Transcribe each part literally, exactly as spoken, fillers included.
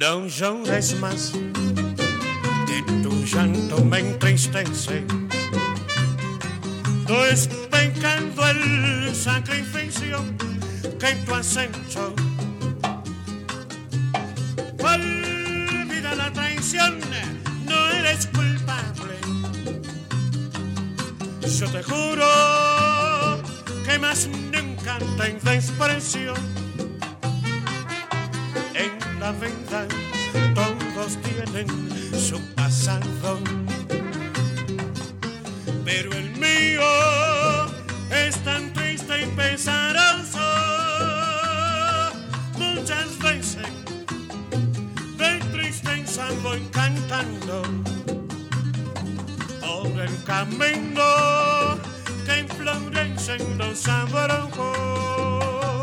No llores más, que tu llanto me entristece. No es pecado el sacrificio que tú has hecho. Olvida la traición, no eres culpable. Yo te juro que más nunca te desprecio. En la vida todos tienen su pasado, pero el mío es tan triste y pesaroso. Muchas veces de tristeza voy cantando por el camino que enflorecen los abrojos.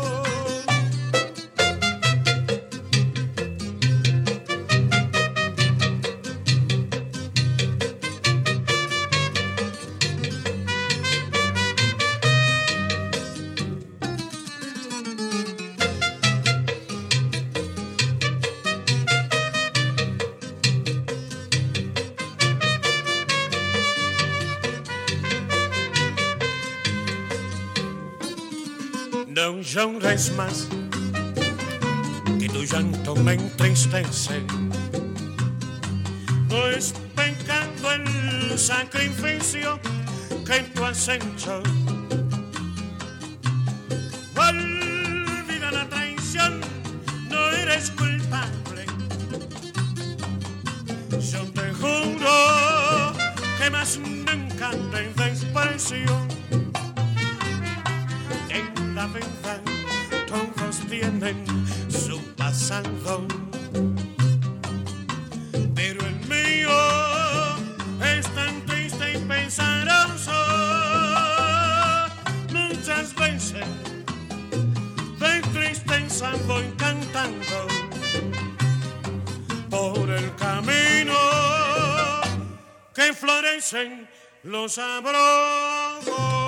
No llores más, que tu llanto me entristece. No es pecado el sacrificio que tú has hecho. Olvida la traición, no eres culpable. Yo te juro que más nunca te desprecio. En la vida todos tienen su pasado, pero el mío es tan triste y pesaroso. Muchas veces de tristeza voy cantando por el camino que florecen los abrojos.